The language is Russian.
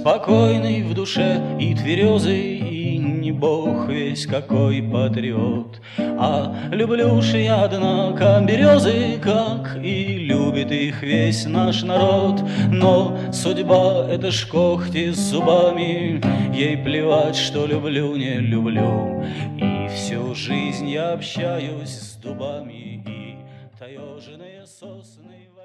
спокойный в душе и тверезый, и не бог весь какой патриот. А люблю ж я, однако, березы, как и любит их весь наш народ. Но судьба — это ж когти с зубами, ей плевать, что люблю, не люблю. И всю жизнь я общаюсь с дубами, и таежные сосны